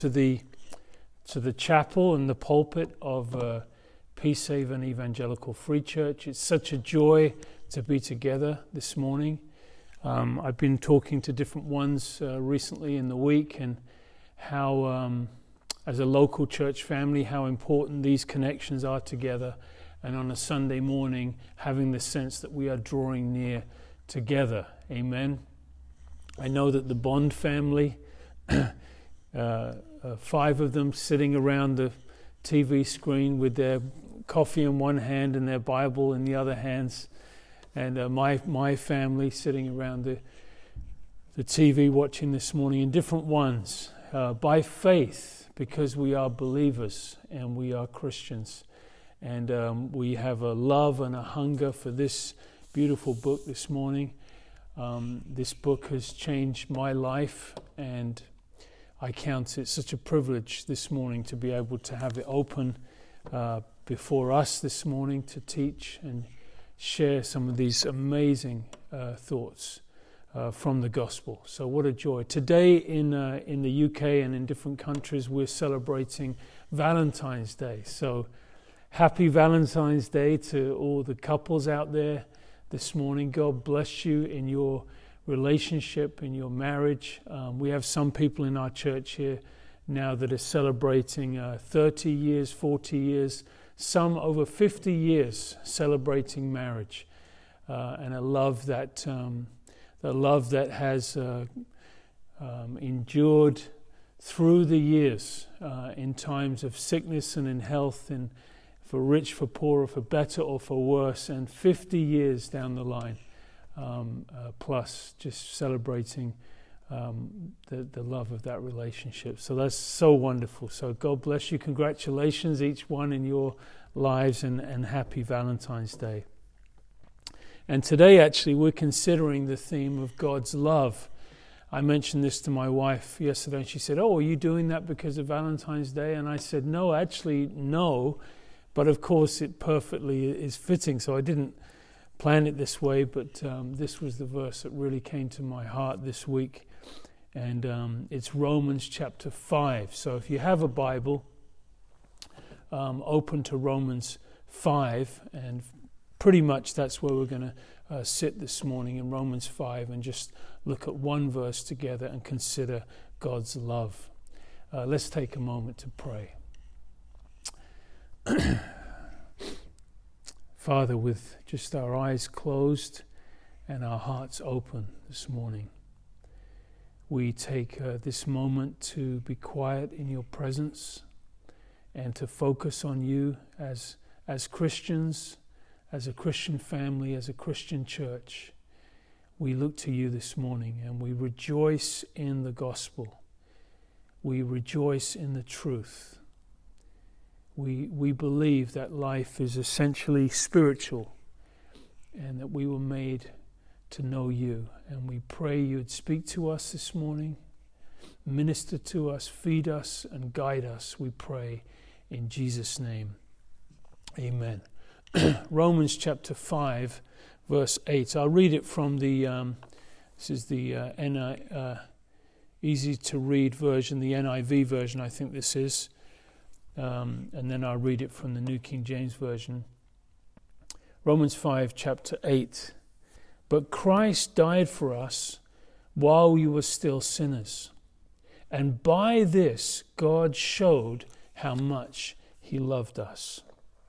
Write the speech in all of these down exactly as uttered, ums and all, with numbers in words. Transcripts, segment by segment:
to the to the chapel and the pulpit of uh, Peacehaven Evangelical Free Church. It's such a joy to be together this morning. Um, I've been talking to different ones uh, recently in the week, and how, um, as a local church family, how important these connections are together. And on a Sunday morning, having the sense that we are drawing near together. Amen. I know that the Bond family, uh, uh, five of them sitting around the T V screen with their coffee in one hand and their Bible in the other hands, and uh, my my family sitting around the the T V watching this morning, in different ones, uh, by faith, because we are believers and we are Christians, and um, we have a love and a hunger for this beautiful book this morning. Um, this book has changed my life, and I count it such a privilege this morning to be able to have it open uh, before us this morning to teach and share some of these amazing uh, thoughts uh, from the gospel. So what a joy. Today in uh, in the U K and in different countries, we're celebrating Valentine's Day. So happy Valentine's Day to all the couples out there this morning. God bless you in your relationship, in your marriage. Um, we have some people in our church here now that are celebrating uh, thirty years, forty years, some over fifty years celebrating marriage, uh, and a love that um, the love that has uh, um, endured through the years uh, in times of sickness and in health, and for rich, for poor, or for better or for worse, and fifty years down the line. Um, uh, plus just celebrating um, the, the love of that relationship. So that's so wonderful. So God bless you. Congratulations, each one in your lives, and, and happy Valentine's Day. And today, actually, we're considering the theme of God's love. I mentioned this to my wife yesterday, and she said, "Oh, are you doing that because of Valentine's Day?" And I said, "No, actually, no. But of course, it perfectly is fitting." So I didn't plan it this way, but um, this was the verse that really came to my heart this week, and um, it's Romans chapter five. So if you have a Bible, um, open to Romans five, and pretty much that's where we're going to uh, sit this morning, in Romans five, and just look at one verse together and consider God's love. Uh, let's take a moment to pray. Father, with just our eyes closed and our hearts open this morning, we take uh, this moment to be quiet in your presence and to focus on you as as Christians, as a Christian family, as a Christian church. We look to you this morning and we rejoice in the gospel. We rejoice in the truth. We we believe that life is essentially spiritual, and that we were made to know you. And we pray you would speak to us this morning, minister to us, feed us, and guide us, we pray in Jesus' name. Amen. Romans chapter five, verse eight. I'll read it from the, um, this is the uh, N I, uh, easy to read version, the N I V version, I think this is. Um, and then I'll read it from the New King James Version. Romans five, chapter eight. But Christ died for us while we were still sinners. And by this God showed how much he loved us.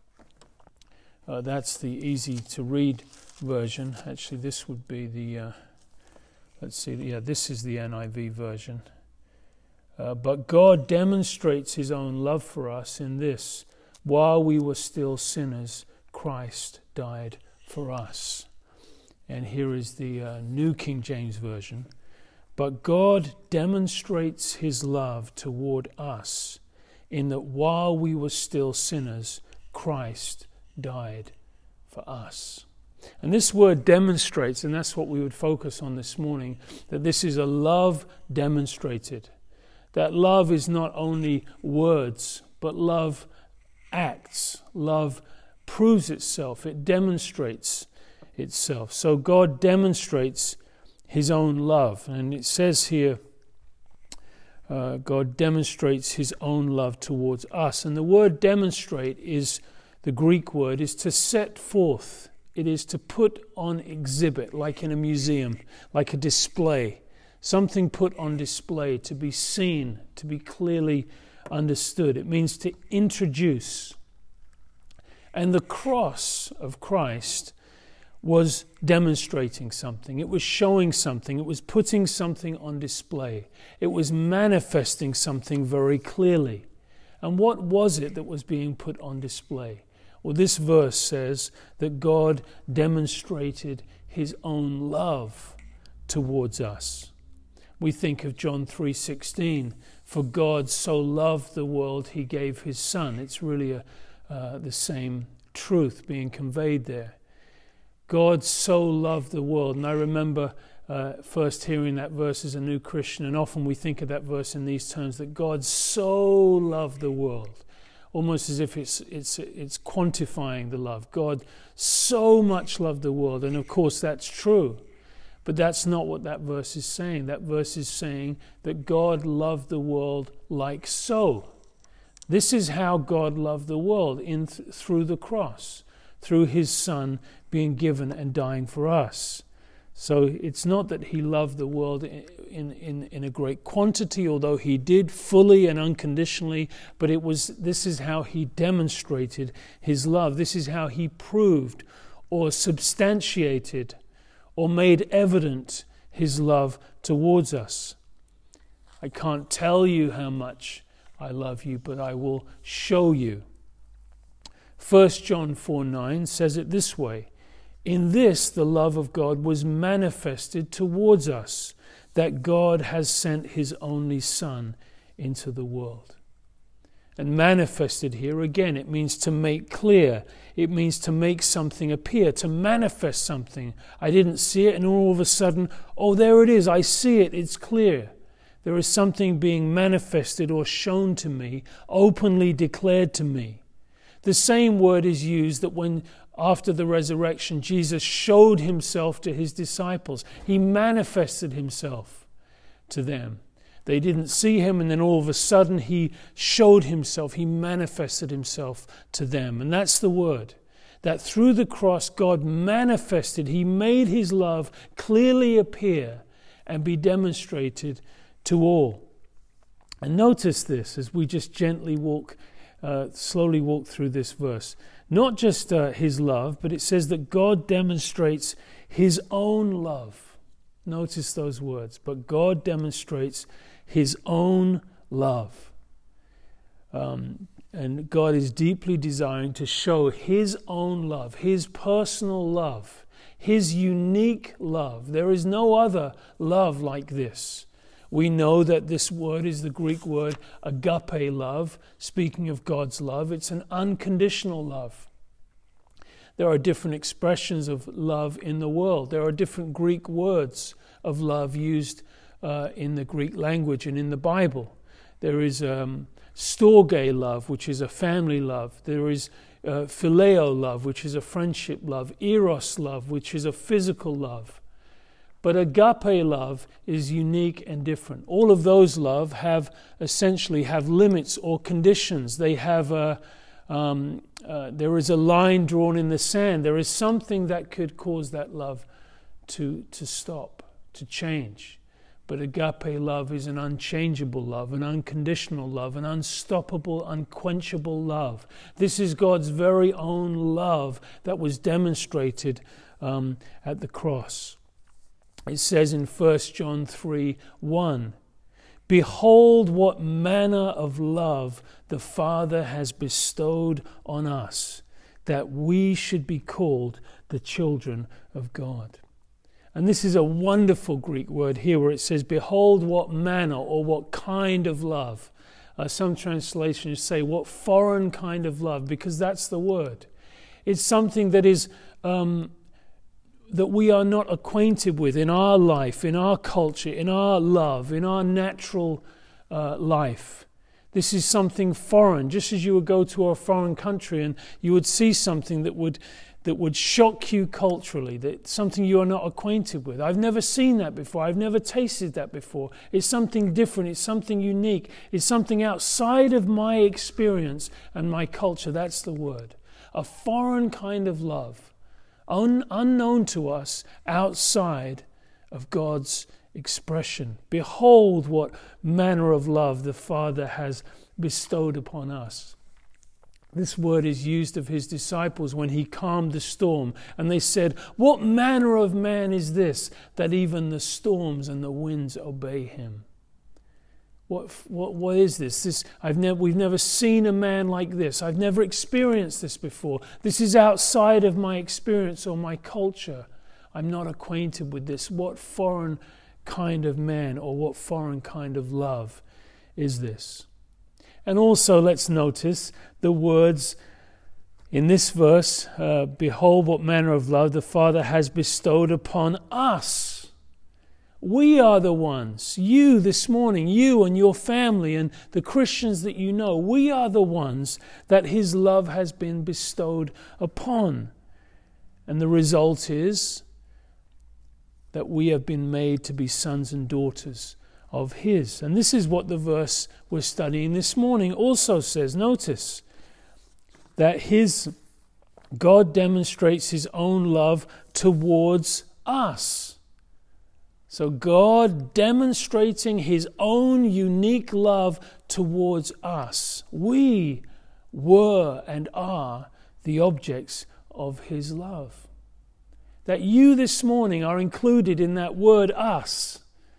Uh, that's the easy to read version. Actually, this would be the, uh, let's see, yeah, this is the N I V version. Uh, but God demonstrates his own love for us in this: while we were still sinners, Christ died for us. And here is the uh, New King James Version. But God demonstrates his love toward us in that while we were still sinners, Christ died for us. And this word demonstrates, and that's what we would focus on this morning, that this is a love demonstrated. That love is not only words, but love acts. Love proves itself. It demonstrates itself. So God demonstrates his own love. And it says here, uh, God demonstrates his own love towards us. And the word demonstrate is, the Greek word, is to set forth. It is to put on exhibit, like in a museum, like a display. Something put on display, to be seen, to be clearly understood. It means to introduce. And the cross of Christ was demonstrating something. It was showing something. It was putting something on display. It was manifesting something very clearly. And what was it that was being put on display? Well, this verse says that God demonstrated his own love towards us. We think of John three sixteen, for God so loved the world he gave his Son. It's really a, uh, the same truth being conveyed there. God so loved the world. And I remember uh, first hearing that verse as a new Christian, and often we think of that verse in these terms, that God so loved the world, almost as if it's it's it's quantifying the love. God so much loved the world, and of course that's true. But that's not what that verse is saying. That verse is saying that God loved the world like so. This is how God loved the world, in th- through the cross, through his Son being given and dying for us. So it's not that he loved the world in, in, in a great quantity, although he did fully and unconditionally, but it was this is how he demonstrated his love. This is how he proved or substantiated or made evident his love towards us. I can't tell you how much I love you, but I will show you. First John four nine says it this way, in this the love of God was manifested towards us, that God has sent his only Son into the world. And manifested here, again, it means to make clear. It means to make something appear, to manifest something. I didn't see it, and all of a sudden, oh, there it is, I see it, it's clear. There is something being manifested or shown to me, openly declared to me. The same word is used that when, after the resurrection, Jesus showed himself to his disciples. He manifested himself to them. They didn't see him, and then all of a sudden he showed himself, he manifested himself to them. And that's the word, that through the cross God manifested, he made his love clearly appear and be demonstrated to all. And notice this as we just gently walk, uh, slowly walk through this verse. Not just uh, his love, but it says that God demonstrates his own love. Notice those words. But God demonstrates his own love. Um, and God is deeply desiring to show his own love, his personal love, his unique love. There is no other love like this. We know that this word is the Greek word agape love, speaking of God's love. It's an unconditional love. There are different expressions of love in the world. There are different Greek words of love used uh, in the Greek language and in the Bible. There is um, storge love, which is a family love. There is uh, phileo love, which is a friendship love. Eros love, which is a physical love. But agape love is unique and different. All of those love have essentially have limits or conditions. They have a Um, uh, there is a line drawn in the sand. There is something that could cause that love to, to stop, to change. But agape love is an unchangeable love, an unconditional love, an unstoppable, unquenchable love. This is God's very own love that was demonstrated um, at the cross. It says in First John three one, behold what manner of love the Father has bestowed on us, that we should be called the children of God. And this is a wonderful Greek word here where it says, behold what manner or what kind of love. Uh, some translations say what foreign kind of love, because that's the word. It's something that is um, that we are not acquainted with in our life, in our culture, in our love, in our natural uh, life. This is something foreign, just as you would go to a foreign country and you would see something that would that would shock you culturally, that something you are not acquainted with. I've never seen that before. I've never tasted that before. It's something different. It's something unique. It's something outside of my experience and my culture. That's the word. A foreign kind of love, un- unknown to us, outside of God's expression. Behold what manner of love the Father has bestowed upon us. This word is used of his disciples when he calmed the storm. And they said, what manner of man is this, that even the storms and the winds obey him? What, what, what is this? This I've never, we've never seen a man like this. I've never experienced this before. This is outside of my experience or my culture. I'm not acquainted with this. What foreign kind of man or what foreign kind of love is this? And also let's notice the words in this verse, uh, behold what manner of love the Father has bestowed upon us. We are the ones, you this morning, you and your family and the Christians that you know, we are the ones that his love has been bestowed upon. And the result is that we have been made to be sons and daughters of his. And this is what the verse we're studying this morning also says. Notice that his God demonstrates his own love towards us. So God demonstrating his own unique love towards us. We were and are the objects of his love. That you this morning are included in that word us.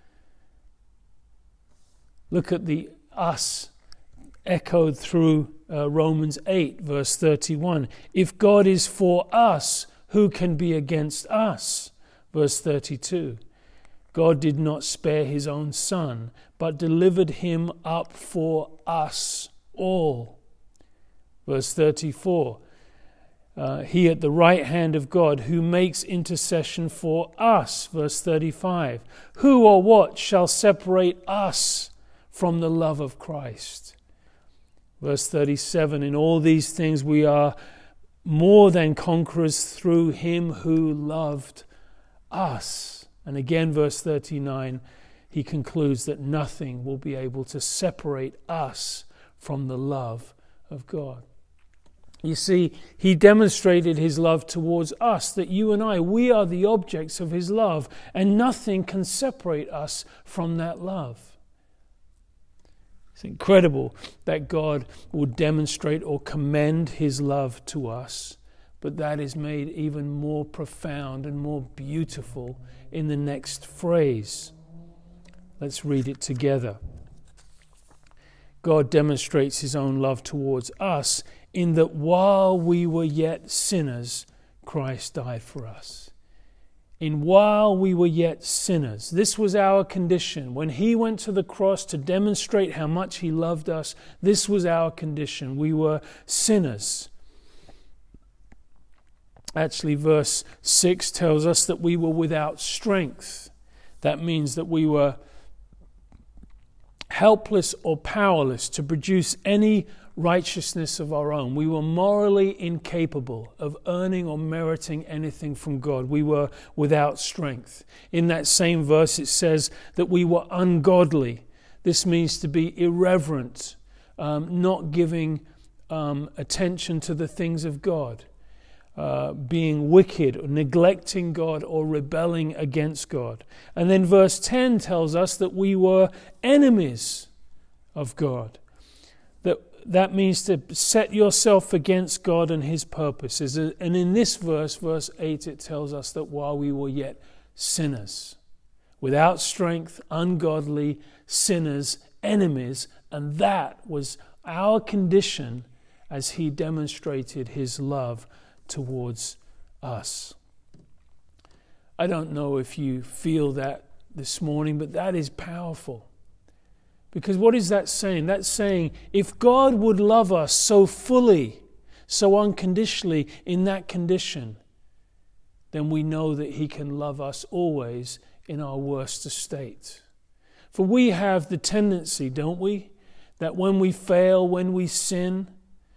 Look at the us echoed through uh, Romans eight, verse thirty-one. If God is for us, who can be against us? Verse thirty-two. God did not spare his own Son, but delivered him up for us all. Verse thirty-four. Uh, he at the right hand of God who makes intercession for us. Verse thirty-five. Who or what shall separate us from the love of Christ? Verse thirty-seven, in all these things we are more than conquerors through him who loved us. And again, verse thirty-nine, he concludes that nothing will be able to separate us from the love of God. You see, he demonstrated his love towards us, that you and I, we are the objects of his love, and nothing can separate us from that love. It's incredible that God will demonstrate or commend his love to us, but that is made even more profound and more beautiful in the next phrase. Let's read it together. God demonstrates his own love towards us in that while we were yet sinners, Christ died for us. In while we were yet sinners. This was our condition. When he went to the cross to demonstrate how much he loved us, this was our condition. We were sinners. Actually, verse six tells us that we were without strength. That means that we were helpless or powerless to produce any righteousness of our own. We were morally incapable of earning or meriting anything from God. We were without strength. In that same verse it says that we were ungodly. This means to be irreverent, um, not giving um, attention to the things of God, uh, being wicked, or neglecting God, or rebelling against God. And then verse ten tells us that we were enemies of God. That That means to set yourself against God and his purposes. And in this verse, verse eight, it tells us that while we were yet sinners, without strength, ungodly, sinners, enemies, and that was our condition as he demonstrated his love towards us. I don't know if you feel that this morning, but that is powerful. Because what is that saying? That's saying if God would love us so fully, so unconditionally in that condition, then we know that he can love us always in our worst estate. For we have the tendency, don't we, that when we fail, when we sin,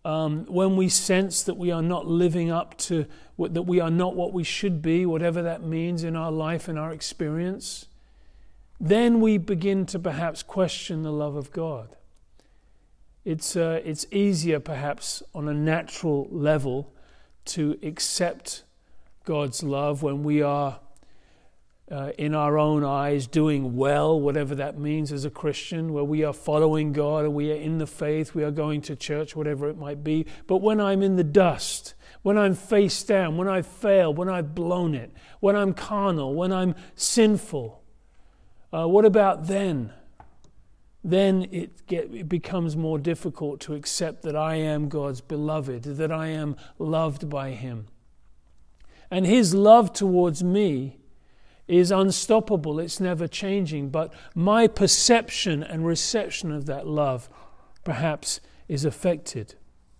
um, when we sense that we are not living up to, that we are not what we should be, whatever that means in our life and our experience, then we begin to perhaps question the love of God. It's uh, it's easier perhaps on a natural level to accept God's love when we are uh, in our own eyes doing well, whatever that means as a Christian, where we are following God and we are in the faith, we are going to church, whatever it might be. But when I'm in the dust, when I'm face down, when I've failed, when I've blown it, when I'm carnal, when I'm sinful, uh, what about then? Then it, get, it becomes more difficult to accept that I am God's beloved, that I am loved by Him. And His love towards me is unstoppable, it's never changing, but my perception and reception of that love perhaps is affected.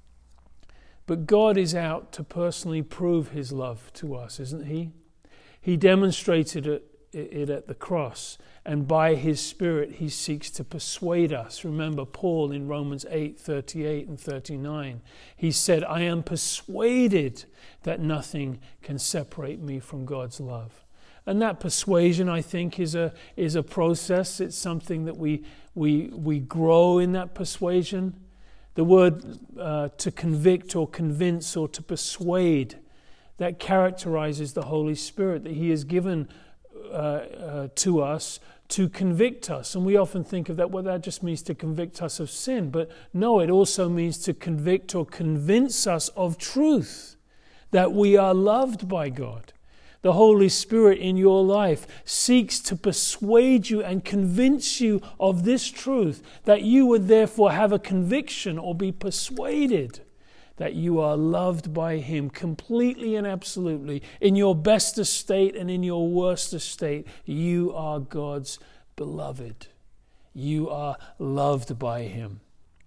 But God is out to personally prove His love to us, isn't He? He demonstrated it, it at the cross, and by His Spirit He seeks to persuade us. Remember Paul in Romans eight, thirty-eight and thirty-nine. He said, I am persuaded that nothing can separate me from God's love. And that persuasion, I think, is a is a process. It's something that we we we grow in that persuasion. The word uh, to convict or convince or to persuade, that characterizes the Holy Spirit that He has given uh, uh, to us to convict us. And we often think of that, well, that just means to convict us of sin. But no, it also means to convict or convince us of truth, that we are loved by God. The Holy Spirit in your life seeks to persuade you and convince you of this truth, that you would therefore have a conviction or be persuaded that you are loved by Him completely and absolutely. In your best estate and in your worst estate, you are God's beloved. You are loved by Him.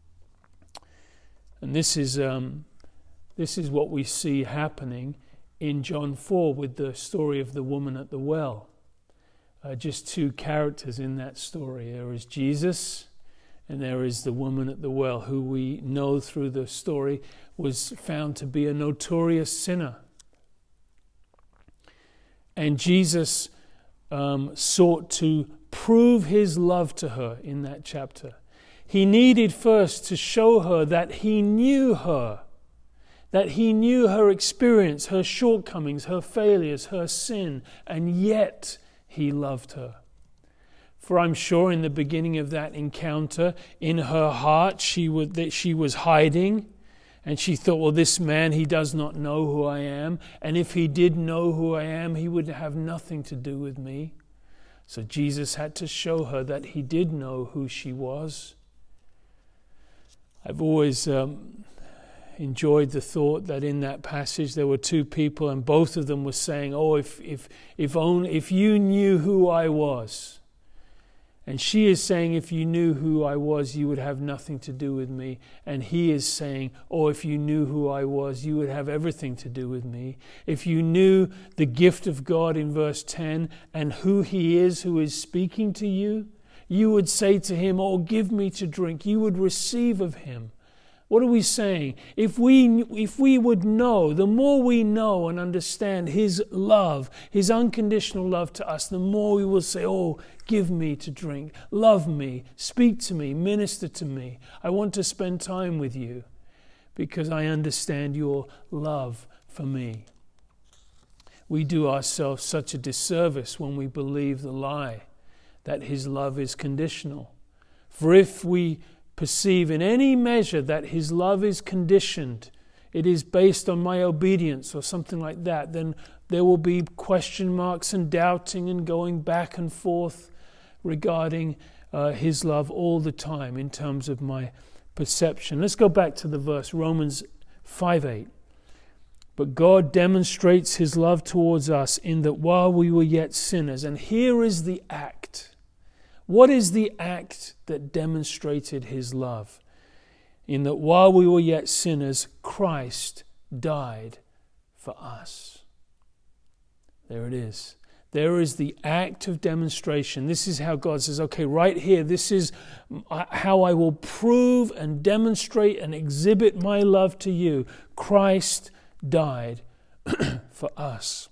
And this is um, this is what we see happening in John four with the story of the woman at the well. Uh, just two characters in that story. There is Jesus and there is the woman at the well, who we know through the story was found to be a notorious sinner. And Jesus um, sought to prove His love to her in that chapter. He needed first to show her that He knew her, that He knew her experience, her shortcomings, her failures, her sin, and yet He loved her. For I'm sure in the beginning of that encounter, in her heart, she would, that she was hiding, and she thought, well, this man, he does not know who I am, and if he did know who I am, he would have nothing to do with me. So Jesus had to show her that He did know who she was. I've always um, enjoyed the thought that in that passage there were two people, and both of them were saying, oh, if if if only if you knew who I was. And she is saying, if you knew who I was, you would have nothing to do with me. And he is saying, oh, if you knew who I was, you would have everything to do with me. If you knew the gift of God in verse ten and who He is who is speaking to you, you would say to Him, oh, give me to drink. You would receive of Him. What are we saying? If we if we would know, the more we know and understand His love, His unconditional love to us, the more we will say, oh, give me to drink, love me, speak to me, minister to me. I want to spend time with you because I understand your love for me. We do ourselves such a disservice when we believe the lie that His love is conditional. For if we perceive in any measure that His love is conditioned, it is based on my obedience or something like that, then there will be question marks and doubting and going back and forth regarding uh, His love all the time in terms of my perception. Let's go back to the verse, Romans five eight. But God demonstrates His love towards us in that while we were yet sinners, and here is the act. What is the act that demonstrated His love? In that while we were yet sinners, Christ died for us. There it is. There is the act of demonstration. This is how God says, okay, right here, this is how I will prove and demonstrate and exhibit my love to you. Christ died for us.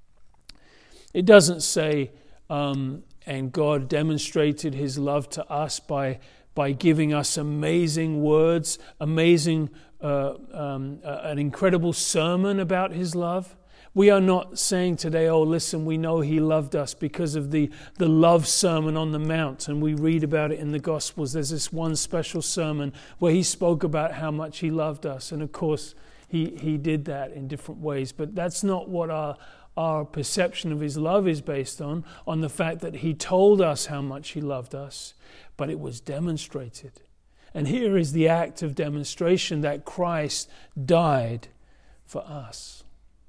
It doesn't say, um, and God demonstrated his love to us by, by giving us amazing words, amazing, uh, um, uh, an incredible sermon about his love. We are not saying today, oh, listen, we know he loved us because of the, the love sermon on the Mount, and we read about it in the Gospels. There's this one special sermon where he spoke about how much he loved us, and of course, he, he did that in different ways. But that's not what our, our perception of his love is based on, on the fact that he told us how much he loved us, but it was demonstrated. And here is the act of demonstration that Christ died for us.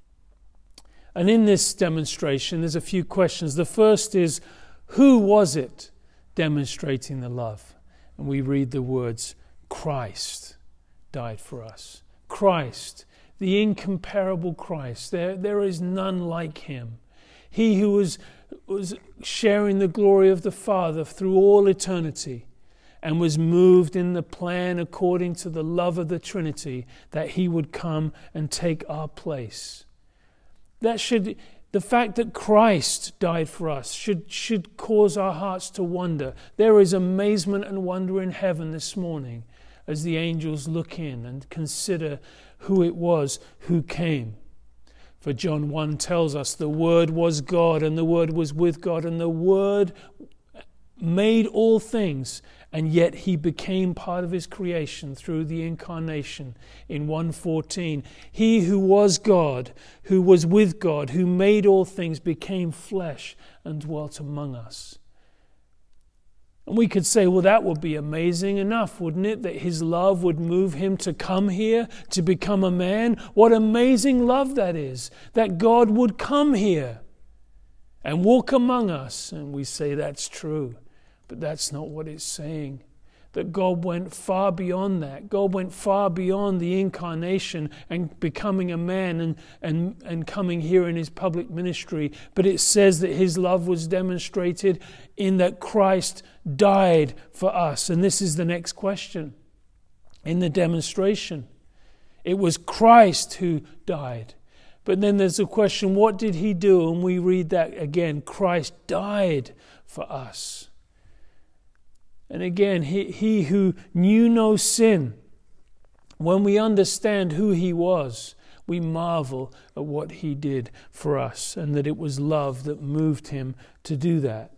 And in this demonstration, there's a few questions. The first is, who was it demonstrating the love? And we read the words, Christ died for us. Christ, the incomparable Christ. There, there is none like him. He who was, was sharing the glory of the Father through all eternity and was moved in the plan according to the love of the Trinity that he would come and take our place. That should, the fact that Christ died for us should, should cause our hearts to wonder. There is amazement and wonder in heaven this morning as the angels look in and consider who it was who came. For John one tells us the Word was God, and the Word was with God, and the Word made all things, and yet he became part of his creation through the incarnation in one fourteen. He who was God, who was with God, who made all things, became flesh and dwelt among us. And we could say, well, that would be amazing enough, wouldn't it? That his love would move him to come here, to become a man. What amazing love that is, that God would come here and walk among us. And we say that's true. But that's not what it's saying. That God went far beyond that. God went far beyond the incarnation and becoming a man and, and, and coming here in his public ministry. But it says that his love was demonstrated in that Christ died for us. And this is the next question. In the demonstration, it was Christ who died. But then there's a question, what did he do? And we read that again, Christ died for us. And again, he, he who knew no sin, when we understand who he was, we marvel at what he did for us, and that it was love that moved him to do that.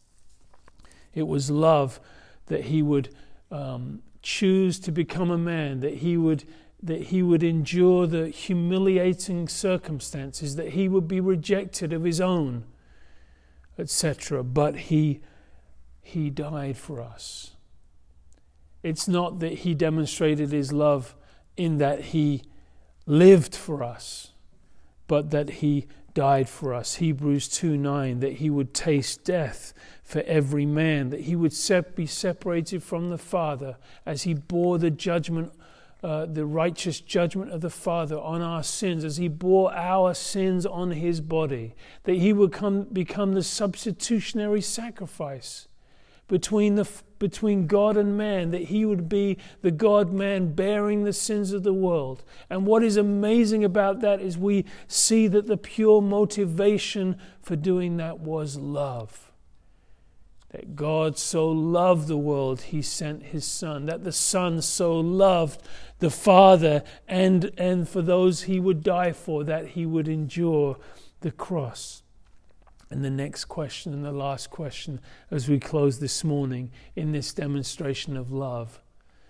It was love that he would um, choose to become a man, that he would that he would endure the humiliating circumstances, that he would be rejected of his own, et cetera. But he He died for us. It's not that he demonstrated his love in that he lived for us, but that he died for us. Hebrews two nine, that he would taste death for every man, that he would be separated from the Father as he bore the judgment, uh, the righteous judgment of the Father on our sins, as he bore our sins on his body, that he would come, become the substitutionary sacrifice between the between God and man, that he would be the God-man bearing the sins of the world. And what is amazing about that is we see that the pure motivation for doing that was love. That God so loved the world, he sent his Son. That the Son so loved the Father, and, and for those he would die for, that he would endure the cross. And the next question and the last question as we close this morning in this demonstration of love.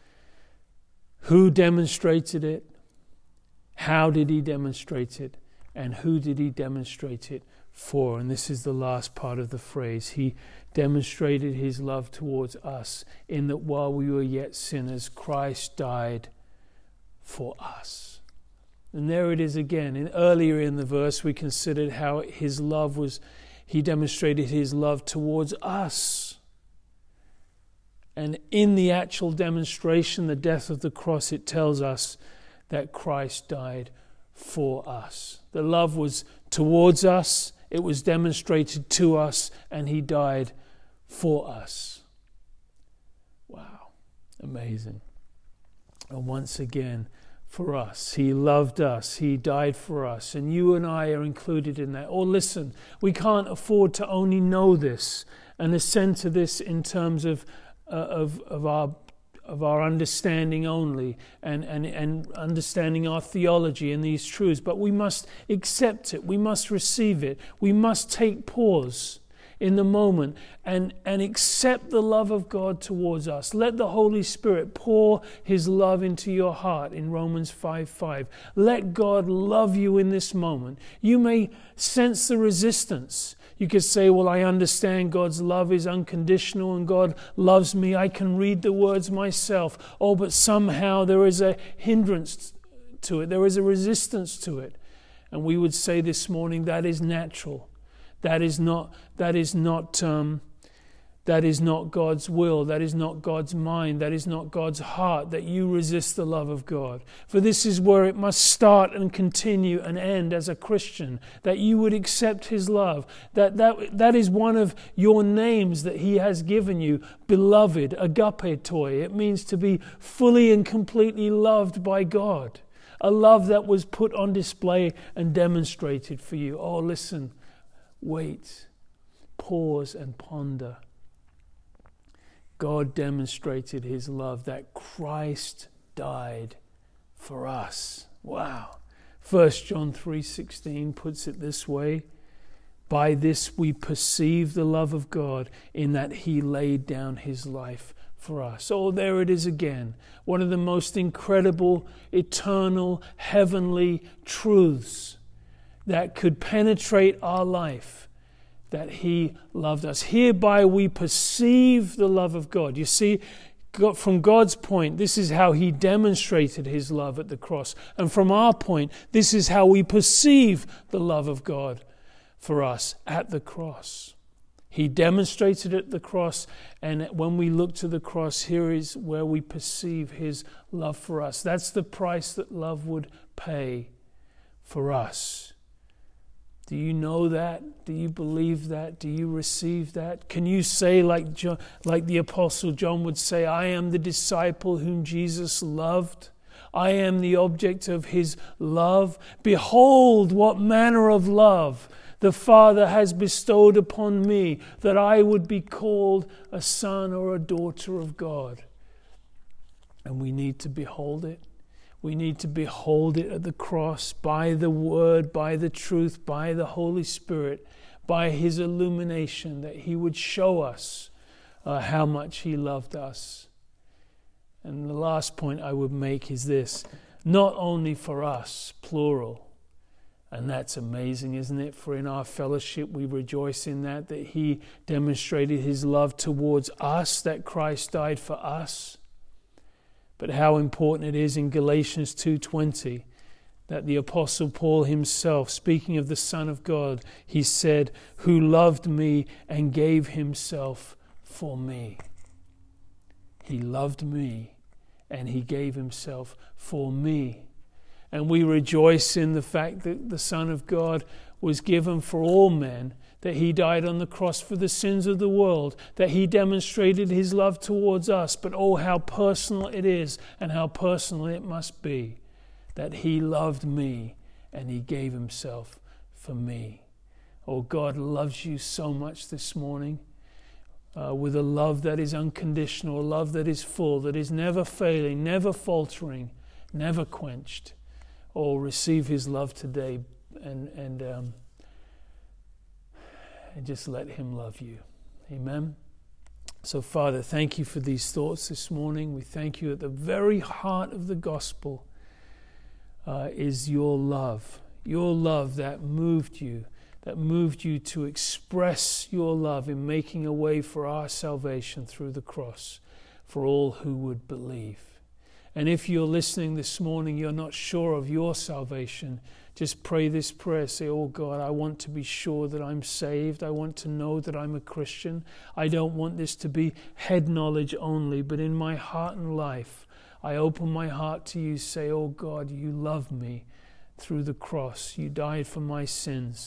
Who demonstrated it? How did he demonstrate it? And who did he demonstrate it for? And this is the last part of the phrase. He demonstrated his love towards us in that while we were yet sinners, Christ died for us. And there it is again. And earlier in the verse we considered how his love was, he demonstrated his love towards us. And in the actual demonstration, the death of the cross, it tells us that Christ died for us. The love was towards us it was demonstrated to us, and he died for us. Wow, amazing. And once again, for us, he loved us, he died for us, and you and I are included in that. Or listen, we can't afford to only know this and ascend to this in terms of uh, of of our of our understanding only, and, and, and understanding our theology and these truths, but we must accept it, we must receive it, we must take pause in the moment and, and accept the love of God towards us. Let the Holy Spirit pour his love into your heart in Romans five five. Let God love you in this moment. You may sense the resistance. You could say, well, I understand God's love is unconditional and God loves me. I can read the words myself. Oh, but somehow there is a hindrance to it. There is a resistance to it. And we would say this morning, that is natural. That is not, that is not, um, that is not God's will. That is not God's mind. That is not God's heart, that you resist the love of God. For this is where it must start and continue and end as a Christian, that you would accept his love. That, that, that is one of your names that he has given you, beloved, agapetoi. It means to be fully and completely loved by God. A love that was put on display and demonstrated for you. Oh, listen. Wait, pause and ponder. God demonstrated his love, that Christ died for us. Wow. First John three sixteen puts it this way: by this we perceive the love of God, in that he laid down his life for us. Oh, there it is again. One of the most incredible, eternal, heavenly truths that could penetrate our life, that he loved us. Hereby we perceive the love of God. You see, from God's point, this is how he demonstrated his love at the cross. And from our point, this is how we perceive the love of God for us at the cross. He demonstrated it at the cross, and when we look to the cross, here is where we perceive his love for us. That's the price that love would pay for us. Do you know that? Do you believe that? Do you receive that? Can you say, like John, like the Apostle John would say, I am the disciple whom Jesus loved. I am the object of his love. Behold, what manner of love the Father has bestowed upon me, that I would be called a son or a daughter of God. And we need to behold it. We need to behold it at the cross by the Word, by the truth, by the Holy Spirit, by his illumination, that he would show us uh, how much he loved us. And the last point I would make is this: not only for us, plural, and that's amazing, isn't it? For in our fellowship we rejoice in that, that he demonstrated his love towards us, that Christ died for us. But how important it is in Galatians two twenty that the Apostle Paul himself, speaking of the Son of God, he said, who loved me and gave himself for me. He loved me and he gave himself for me. And we rejoice in the fact that the Son of God was given for all men, that he died on the cross for the sins of the world, that he demonstrated his love towards us. But oh, how personal it is, and how personal it must be, that he loved me and he gave himself for me. Oh, God loves you so much this morning, uh, with a love that is unconditional, a love that is full, that is never failing, never faltering, never quenched. Oh, receive his love today, and and um, and just let him love you. Amen. So, Father, thank you for these thoughts this morning. We thank you at the very heart of the gospel uh, is your love. Your love that moved you, that moved you to express your love in making a way for our salvation through the cross for all who would believe. And if you're listening this morning, you're not sure of your salvation, just pray this prayer. Say, oh God, I want to be sure that I'm saved. I want to know that I'm a Christian. I don't want this to be head knowledge only, but in my heart and life, I open my heart to you. Say, oh God, you love me through the cross. You died for my sins,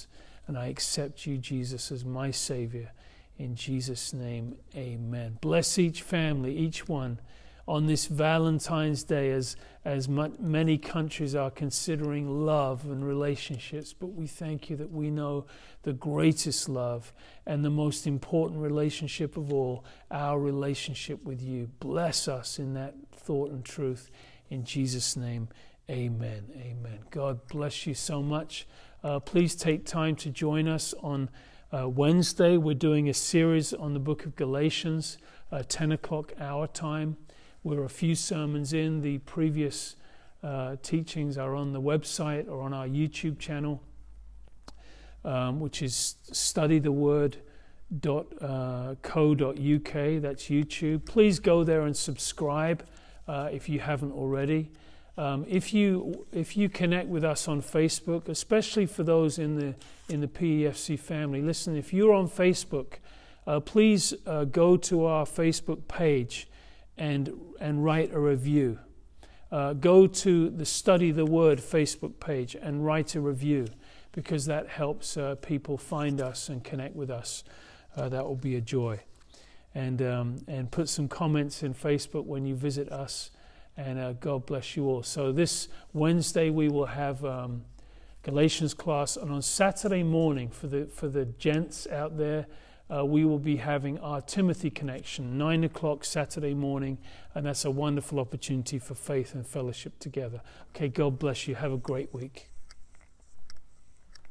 and I accept you, Jesus, as my Savior. In Jesus' name, amen. Bless each family, each one, on this Valentine's Day, as, as mu- many countries are considering love and relationships. But we thank you that we know the greatest love and the most important relationship of all, our relationship with you. Bless us in that thought and truth. In Jesus' name, amen. Amen. God bless you so much. Uh, please take time to join us on uh, Wednesday. We're doing a series on the book of Galatians, uh, ten o'clock our time. We're a few sermons in. The previous uh, teachings are on the website or on our YouTube channel, um, which is study the word dot co dot uk. That's YouTube. Please go there and subscribe uh, if you haven't already. Um, if you if you connect with us on Facebook, especially for those in the in the P E F C family, listen. If you're on Facebook, uh, please uh, go to our Facebook page and and write a review. Uh, go to the Study the Word Facebook page and write a review, because that helps uh, people find us and connect with us. Uh, that will be a joy. And um, and put some comments in Facebook when you visit us. And uh, God bless you all. So this Wednesday we will have um, Galatians class, and on Saturday morning for the for the gents out there, uh, we will be having our Timothy connection, nine o'clock Saturday morning, and that's a wonderful opportunity for faith and fellowship together. Okay, God bless you. Have a great week.